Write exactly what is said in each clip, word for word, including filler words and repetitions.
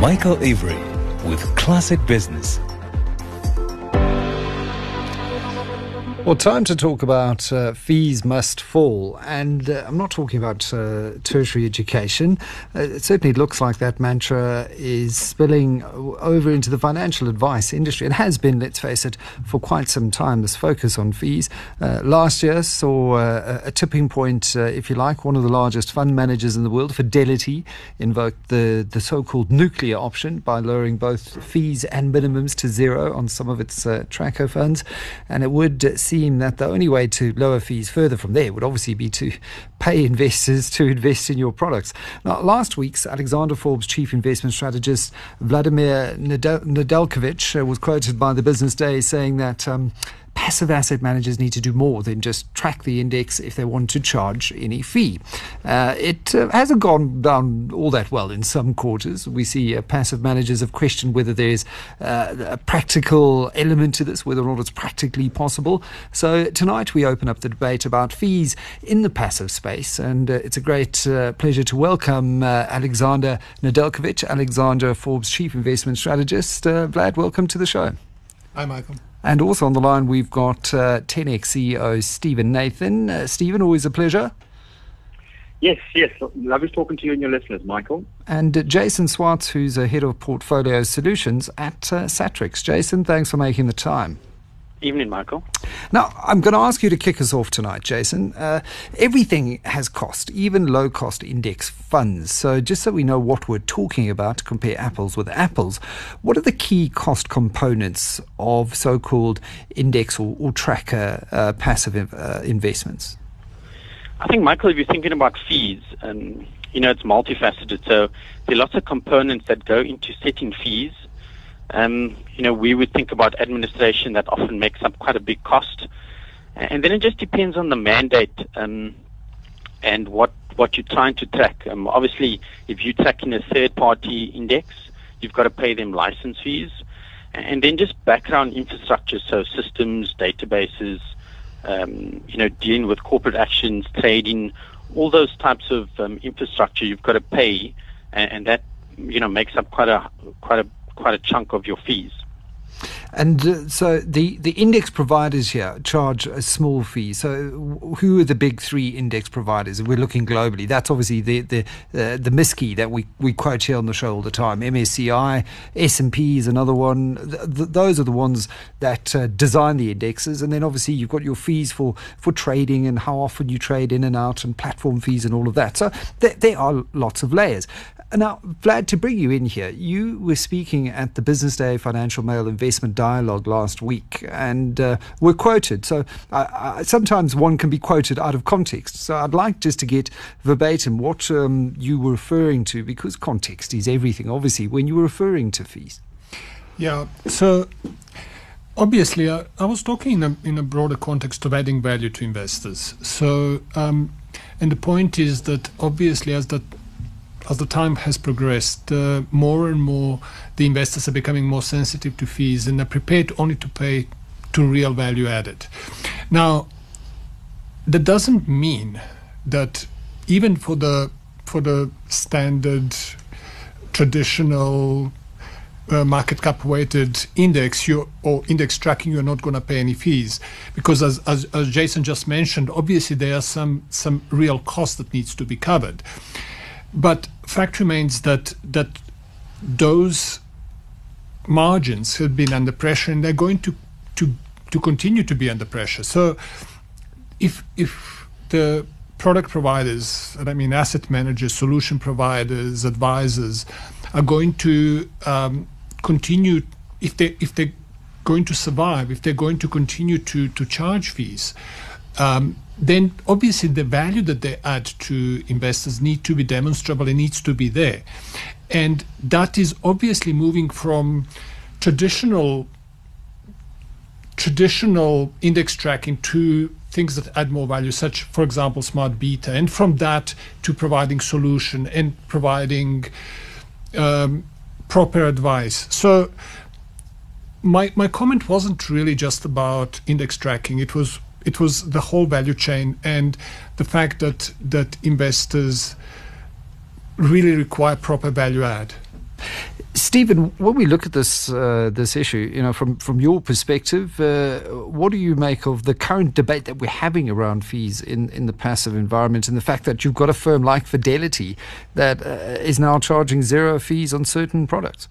Michael Avery with Classic Business. Well, time to talk about uh, fees must fall. And uh, I'm not talking about uh, tertiary education. Uh, it certainly looks like that mantra is spilling over into the financial advice industry. It has been, let's face it, for quite some time, this focus on fees. Uh, last year saw uh, a tipping point, uh, if you like. One of the largest fund managers in the world, Fidelity, invoked the, the so-called nuclear option by lowering both fees and minimums to zero on some of its uh, tracker funds. And it would uh, seem that the only way to lower fees further from there would obviously be to pay investors to invest in your products. Now, last week's Alexander Forbes chief investment strategist Vladimir Nedel- Nedeljkovic uh, was quoted by the Business Day saying that um, passive asset managers need to do more than just track the index if they want to charge any fee. Uh, it uh, hasn't gone down all that well in some quarters. We see uh, passive managers have questioned whether there's uh, a practical element to this, whether or not it's practically possible. So tonight we open up the debate about fees in the passive space, and uh, it's a great uh, pleasure to welcome uh, Alexander Nedeljkovic, Alexander Forbes chief investment strategist. Uh, Vlad, welcome to the show. Hi, Michael. And also on the line, we've got uh, ten X C E O Stephen Nathan. Uh, Stephen, always a pleasure. Yes, yes. Lovely talking to you and your listeners, Michael. And uh, Jason Swartz, who's a head of portfolio solutions at uh, Satrix. Jason, thanks for making the time. Evening, Michael. Now, I'm going to ask you to kick us off tonight, Jason. Uh, everything has cost, even low-cost index funds. So just so we know what we're talking about, to compare apples with apples, what are the key cost components of so-called index or, or tracker uh, passive uh, investments? I think, Michael, if you're thinking about fees, um, you know, it's multifaceted. So there are lots of components that go into setting fees. Um, you know, we would think about administration that often makes up quite a big cost. And then it just depends on the mandate um, and what, what you're trying to track. Um, obviously, if you're tracking a third-party index, you've got to pay them license fees. And then just background infrastructure, so systems, databases, um, you know, dealing with corporate actions, trading, all those types of um, infrastructure you've got to pay. And, and that, you know, makes up quite a quite a quite a chunk of your fees. And uh, so the, the index providers here charge a small fee. So who are the big three index providers? We're looking globally. That's obviously the the uh, the MSCI that we, we quote here on the show all the time. M S C I, S and P is another one. Th- th- those are the ones that uh, design the indexes. And then obviously you've got your fees for, for trading and how often you trade in and out and platform fees and all of that. So th- there are lots of layers. Now, Vlad, to bring you in here, you were speaking at the Business Day Financial Mail Investment Dialogue last week and uh, were quoted. So uh, uh, sometimes one can be quoted out of context. So I'd like just to get verbatim what um, you were referring to, because context is everything, obviously, when you were referring to fees. Yeah, so obviously I, I was talking in a, in a broader context of adding value to investors. So, um, and the point is that obviously as the As the time has progressed, uh, more and more the investors are becoming more sensitive to fees and are prepared only to pay to real value added. Now, that doesn't mean that even for the for the standard traditional uh, market cap weighted index you or index tracking, you're not going to pay any fees, because as, as as Jason just mentioned, obviously there are some some real costs that needs to be covered. But fact remains that that those margins have been under pressure, and they're going to to to continue to be under pressure. So if if the product providers, and I mean asset managers, solution providers, advisors, are going to um, continue, if they if they're going to survive, if they're going to continue to to charge fees, um, then obviously the value that they add to investors need to be demonstrable. It needs to be there. And that is obviously moving from traditional traditional index tracking to things that add more value, such, for example, smart beta, and from that to providing solution and providing um, proper advice. So my my comment wasn't really just about index tracking. It was It was the whole value chain, and the fact that that investors really require proper value add. Stephen, when we look at this uh, this issue, you know, from, from your perspective, uh, what do you make of the current debate that we're having around fees in, in the passive environment, and the fact that you've got a firm like Fidelity that uh, is now charging zero fees on certain products?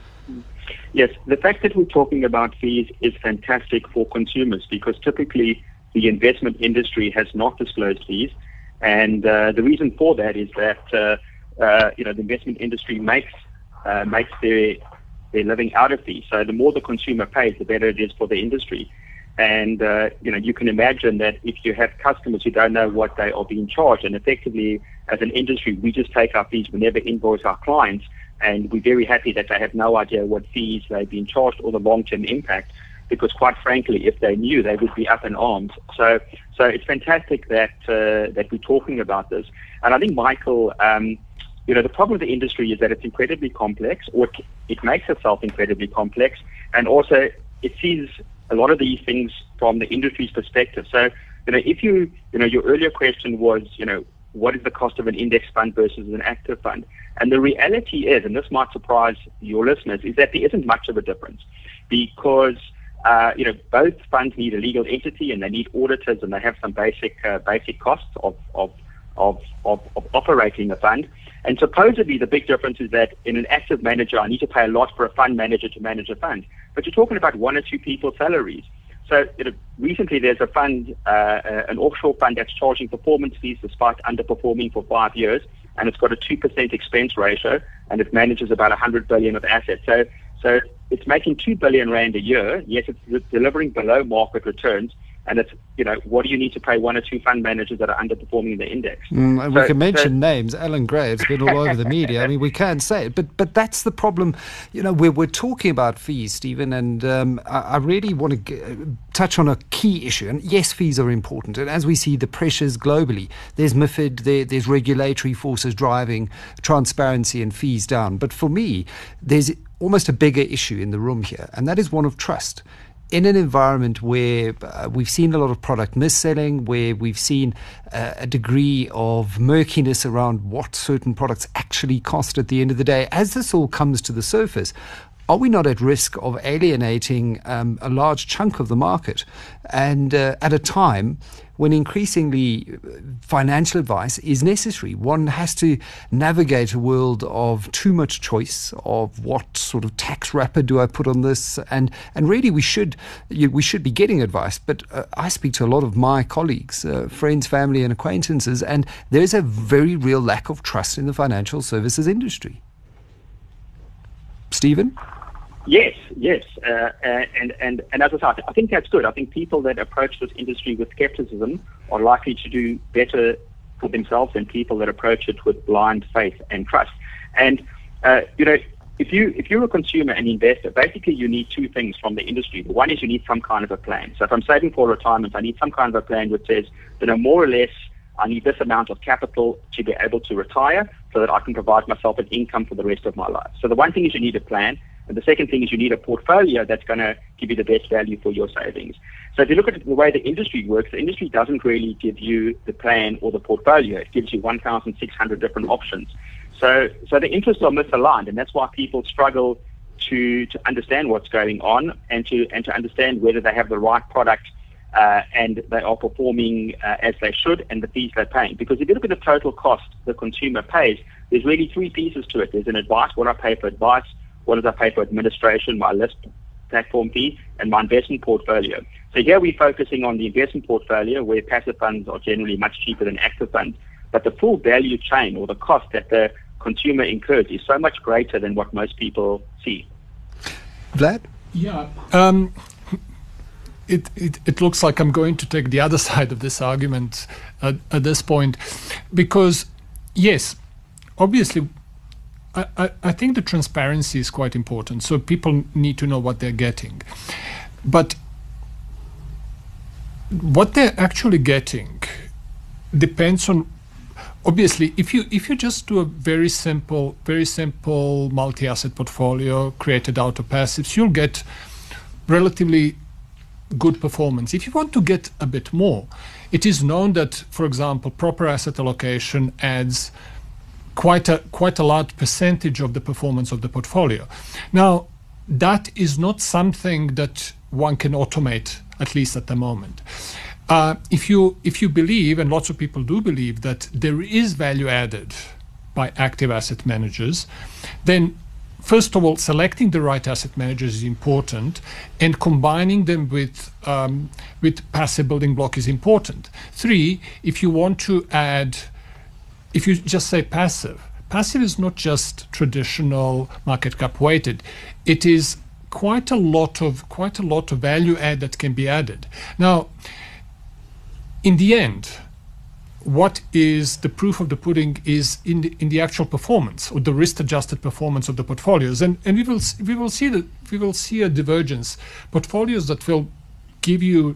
Yes, the fact that we're talking about fees is fantastic for consumers, because typically the investment industry has not disclosed fees, and uh, the reason for that is that uh, uh, you know the investment industry makes Uh, makes their their living out of fees. So the more the consumer pays, the better it is for the industry. And uh, you know, you can imagine that if you have customers who don't know what they are being charged, and effectively as an industry, we just take our fees, we never invoice our clients, and we're very happy that they have no idea what fees they've been charged or the long-term impact. Because quite frankly, if they knew, they would be up in arms. So, so it's fantastic that uh, that we're talking about this. And I think, Michael, um, You know, the problem with the industry is that it's incredibly complex, or it, it makes itself incredibly complex, and also it sees a lot of these things from the industry's perspective. So, you know, if you, you know, your earlier question was, you know, what is the cost of an index fund versus an active fund? And the reality is, and this might surprise your listeners, is that there isn't much of a difference, because uh, you know, both funds need a legal entity, and they need auditors, and they have some basic uh, basic costs of of of of, of operating a fund. And supposedly the big difference is that in an active manager, I need to pay a lot for a fund manager to manage a fund. But you're talking about one or two people's salaries. So you know, recently there's a fund, uh, uh, an offshore fund that's charging performance fees despite underperforming for five years, and it's got a two percent expense ratio, and it manages about one hundred billion of assets. So, so it's making two billion rand a year. Yes, it's re- delivering below market returns. And it's, you know, what do you need to pay one or two fund managers that are underperforming the index? Mm, and so, we can mention so, names. Alan Gray, it's been all over the media. I mean, we can say it. But but that's the problem. You know, we're, we're talking about fees, Stephen, and um, I, I really want to g- touch on a key issue. And yes, fees are important. And as we see the pressures globally, there's MiFID, there, there's regulatory forces driving transparency and fees down. But for me, there's almost a bigger issue in the room here, and that is one of trust. In an environment where uh, we've seen a lot of product mis-selling, where we've seen uh, a degree of murkiness around what certain products actually cost at the end of the day, as this all comes to the surface, are we not at risk of alienating um, a large chunk of the market? And uh, at a time when increasingly financial advice is necessary, one has to navigate a world of too much choice, of what sort of tax wrapper do I put on this, and and really we should you, we should be getting advice. But uh, I speak to a lot of my colleagues, uh, friends, family, and acquaintances, and there's a very real lack of trust in the financial services industry. Stephen? Yes, yes, uh, and and and as I said, I think that's good. I think people that approach this industry with skepticism are likely to do better for themselves than people that approach it with blind faith and trust. And uh, you know, if you if you're a consumer and investor, basically you need two things from the industry. The one is you need some kind of a plan. So if I'm saving for retirement, I need some kind of a plan which says, you know, more or less, I need this amount of capital to be able to retire, so that I can provide myself an income for the rest of my life. So the one thing is you need a plan. And the second thing is you need a portfolio that's going to give you the best value for your savings. So if you look at the way the industry works, the industry doesn't really give you the plan or the portfolio. It gives you one thousand six hundred different options. So so the interests are misaligned, and that's why people struggle to to understand what's going on, and to and to understand whether they have the right product uh, and they are performing uh, as they should, and the fees they're paying. Because if you look at the total cost the consumer pays, there's really three pieces to it. There's an advice, what I pay for advice, what does I pay for administration, my list platform fee, and my investment portfolio. So here we're focusing on the investment portfolio, where passive funds are generally much cheaper than active funds. But the full value chain, or the cost that the consumer incurs, is so much greater than what most people see. Vlad? Yeah. Um, it, it, it looks like I'm going to take the other side of this argument at, at this point, because, yes, obviously, I, I, I think the transparency is quite important. So people need to know what they're getting. But what they're actually getting depends on, obviously, if you if you just do a very simple, very simple multi-asset portfolio created out of passives, you'll get relatively good performance. If you want to get a bit more, it is known that, for example, proper asset allocation adds quite a quite a large percentage of the performance of the portfolio. Now, that is not something that one can automate, at least at the moment. Uh, if you if you believe, and lots of people do believe, that there is value added by active asset managers, then first of all, selecting the right asset managers is important, and combining them with um, with passive building block is important. Three, if you want to add, if you just say passive, passive is not just traditional market cap weighted. It is quite a lot of quite a lot of value add that can be added. Now, in the end, what is the proof of the pudding is in the in the actual performance, or the risk-adjusted performance of the portfolios, and and we will we will see that we will see a divergence. Portfolios that will give you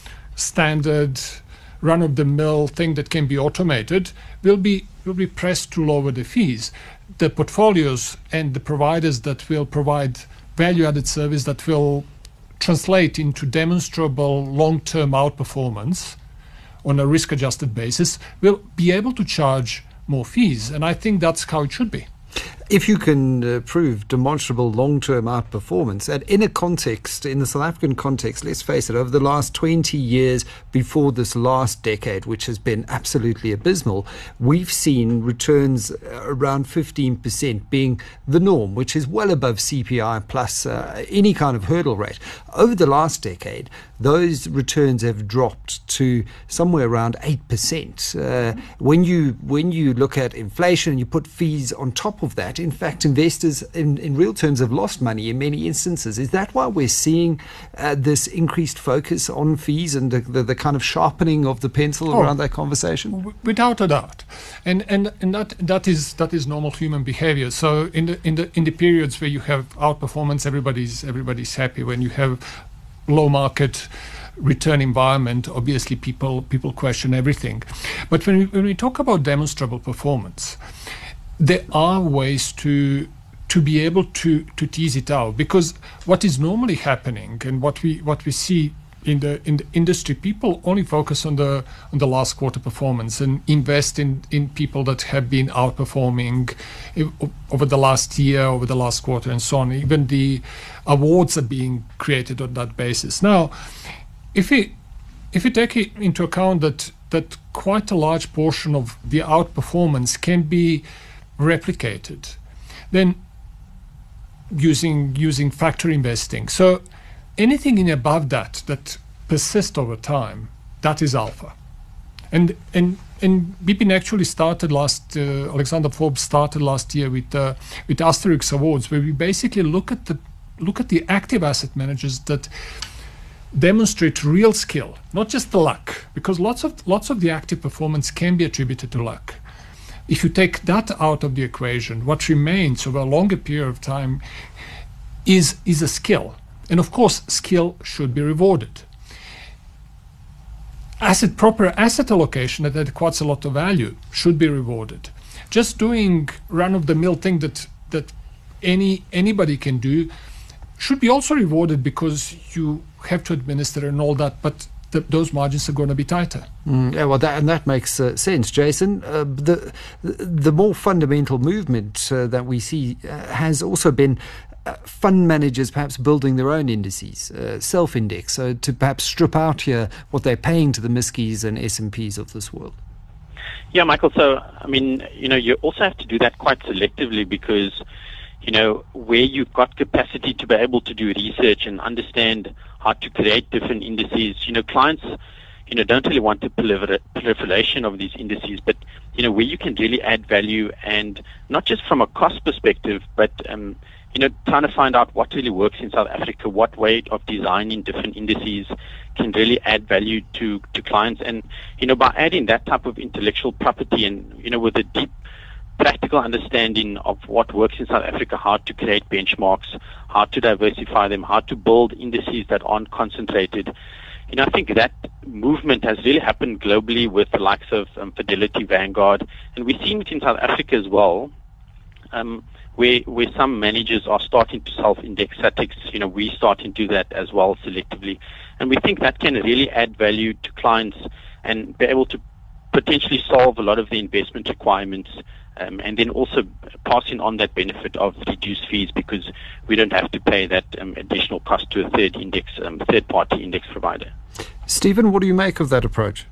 standard run-of-the-mill thing that can be automated will be will be pressed to lower the fees. The portfolios and the providers that will provide value-added service that will translate into demonstrable long-term outperformance on a risk-adjusted basis will be able to charge more fees, and I think that's how it should be. If you can uh, prove demonstrable long-term outperformance, and in a context, in the South African context, let's face it, over the last twenty years before this last decade, which has been absolutely abysmal, we've seen returns around fifteen percent being the norm, which is well above C P I plus uh, any kind of hurdle rate. Over the last decade, those returns have dropped to somewhere around eight percent. Uh, when you when you look at inflation and you put fees on top of that, in fact, investors in, in real terms have lost money in many instances. Is that why we're seeing uh, this increased focus on fees and the, the, the kind of sharpening of the pencil oh, around that conversation? W- without a doubt, and and and that that is that is normal human behavior. So in the in the in the periods where you have outperformance, everybody's everybody's happy. When you have low market return environment, obviously people people question everything. But when we, when we talk about demonstrable performance, there are ways to to be able to to tease it out, because what is normally happening and what we what we see in the in the industry, people only focus on the on the last quarter performance and invest in in people that have been outperforming over the last year, over the last quarter, and so on. Even the awards are being created on that basis. Now, if we if we take it into account that that quite a large portion of the outperformance can be replicated, then using using factor investing, so anything in above that that persists over time, that is alpha. And and and B P I N actually started last uh, Alexander Forbes started last year with uh, with Asterix Awards, where we basically look at the look at the active asset managers that demonstrate real skill, not just the luck, because lots of lots of the active performance can be attributed to luck. If you take that out of the equation, what remains over a longer period of time is is a skill. And of course, skill should be rewarded. Asset proper asset allocation that adds a lot of value should be rewarded. Just doing run-of-the-mill thing that that any anybody can do should be also rewarded, because you have to administer and all that, but the, those margins are going to be tighter. Mm, yeah, well, that, and that makes uh, sense, Jason. Uh, the the more fundamental movement uh, that we see uh, has also been uh, fund managers perhaps building their own indices, uh, self-index, so to perhaps strip out here what they're paying to the MSCIs and S and Ps of this world. Yeah, Michael. So, I mean, you know, you also have to do that quite selectively, because, you know, where you've got capacity to be able to do research and understand how to create different indices, you know, clients, you know, don't really want the prolifer- proliferation of these indices, but, you know, where you can really add value, and not just from a cost perspective, but, um, you know, trying to find out what really works in South Africa, what way of designing different indices can really add value to, to clients. And, you know, by adding that type of intellectual property and, you know, with a deep practical understanding of what works in South Africa, how to create benchmarks, how to diversify them, how to build indices that aren't concentrated. You know, I think that movement has really happened globally with the likes of um, Fidelity, Vanguard, and we've seen it in South Africa as well, um, where where some managers are starting to self-index statics. You know, we're starting to do that as well, selectively, and we think that can really add value to clients and be able to, you know, potentially solve a lot of the investment requirements, um, and then also passing on that benefit of reduced fees because we don't have to pay that um, additional cost to a third index, um, third-party index provider. Stephen, what do you make of that approach?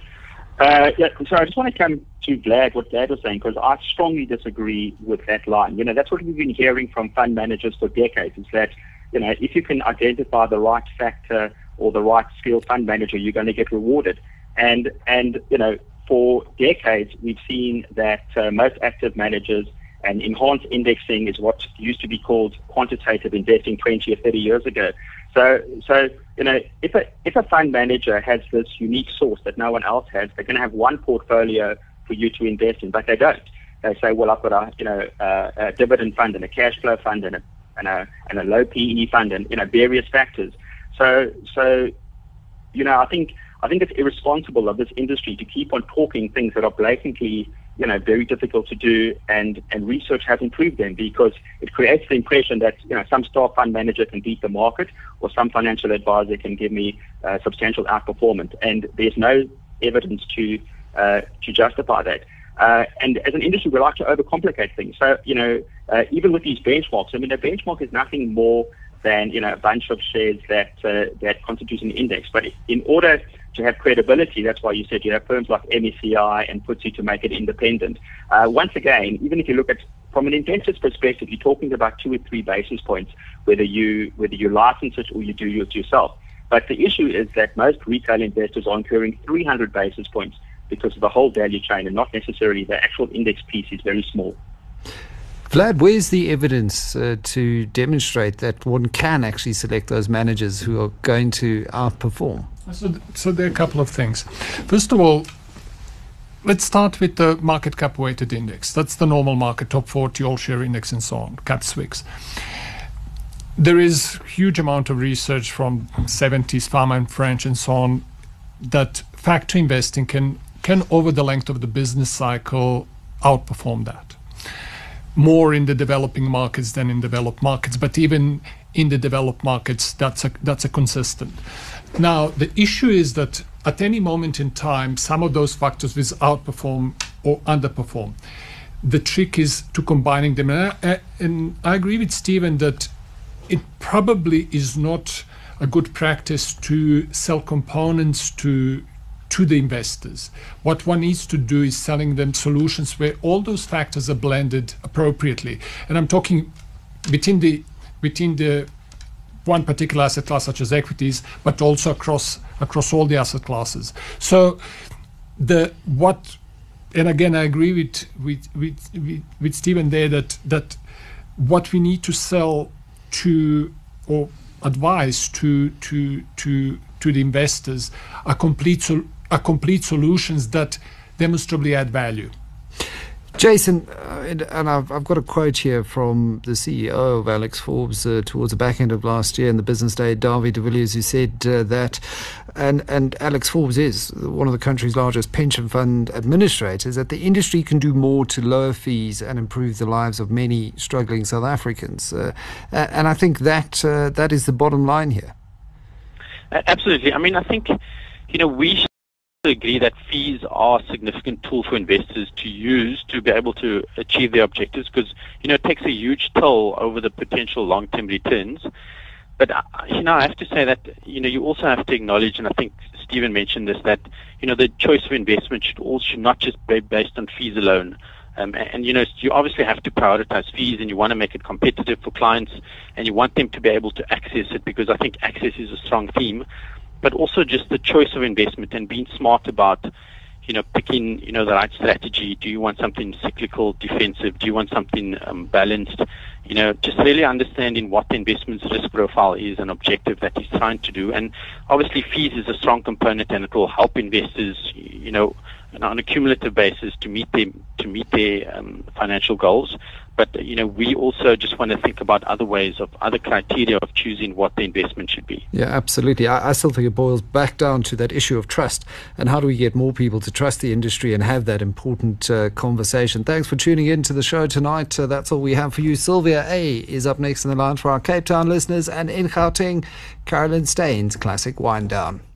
Uh, yeah, so I just want to come to Vlad, what Vlad was saying, because I strongly disagree with that line. You know, that's what we've been hearing from fund managers for decades, is that, you know, if you can identify the right factor or the right skilled fund manager, you're going to get rewarded. And, and you know, for decades, we've seen that uh, most active managers and enhanced indexing is what used to be called quantitative investing twenty or thirty years ago. So, so you know, if a if a fund manager has this unique source that no one else has, they're going to have one portfolio for you to invest in, but they don't. They say, well, I've got a you know a, a dividend fund and a cash flow fund and a and a and a low P E fund and you know various factors. So, so you know, I think I think it's irresponsible of this industry to keep on talking things that are blatantly you know, very difficult to do, and, and research hasn't proved them, because it creates the impression that, you know, some star fund manager can beat the market or some financial advisor can give me uh, substantial outperformance, and there's no evidence to uh, to justify that. Uh, and as an industry, we like to overcomplicate things. So, you know, uh, even with these benchmarks, I mean, a benchmark is nothing more than, you know, a bunch of shares that uh, that constitutes an index. But in order to have credibility, that's why you said you have firms like M S C I and F T S E to make it independent. Uh, once again, even if you look at from an investor's perspective, you're talking about two or three basis points, whether you whether you license it or you do it yourself. But the issue is that most retail investors are incurring three hundred basis points because of the whole value chain, and not necessarily the actual index piece is very small. Vlad, where's the evidence uh, to demonstrate that one can actually select those managers who are going to outperform? So, so there are a couple of things. First of all, let's start with the market cap weighted index. That's the normal market, top forty, all share index and so on, C A P S W I X. There is huge amount of research from seventies, Pharma and French and so on, that factor investing can, can over the length of the business cycle outperform that. More in the developing markets than in developed markets, but even in the developed markets, that's a, that's a consistent. Now, the issue is that at any moment in time, some of those factors will outperform or underperform. The trick is to combining them. And I, and I agree with Stephen that it probably is not a good practice to sell components to to the investors. What one needs to do is selling them solutions where all those factors are blended appropriately. And I'm talking between the between the one particular asset class such as equities, but also across across all the asset classes. So the what and again I agree with with with, with, with Stephen there that that what we need to sell to or advise to to to to the investors are complete sol- are complete solutions that demonstrably add value. Jason, uh, and, and I've, I've got a quote here from the C E O of Alex Forbes uh, towards the back end of last year in the Business Day, Dawie de Villiers, who said uh, that, and, and Alex Forbes is one of the country's largest pension fund administrators, that the industry can do more to lower fees and improve the lives of many struggling South Africans. Uh, and I think that uh, that is the bottom line here. Absolutely. I mean, I think, you know, we should agree that fees are a significant tool for investors to use to be able to achieve their objectives, because, you know, it takes a huge toll over the potential long-term returns. But, you know, I have to say that, you know, you also have to acknowledge, and I think Stephen mentioned this, that, you know, the choice of investment should also should not just be based on fees alone. Um, and, and, you know, you obviously have to prioritize fees, and you want to make it competitive for clients, and you want them to be able to access it, because I think access is a strong theme. But also just the choice of investment and being smart about, you know, picking, you know, the right strategy. Do you want something cyclical, defensive? Do you want something um, balanced? You know, just really understanding what the investment's risk profile is and objective that he's trying to do. And obviously fees is a strong component, and it will help investors, you know, on a cumulative basis to meet their, to meet their um, financial goals. But, you know, we also just want to think about other ways of other criteria of choosing what the investment should be. Yeah, absolutely. I, I still think it boils back down to that issue of trust, and how do we get more people to trust the industry and have that important uh, conversation. Thanks for tuning in to the show tonight. Uh, that's all we have for you. Sylvia A is up next in the line for our Cape Town listeners, and in Gauteng, Carolyn Staines, Classic Wind Down.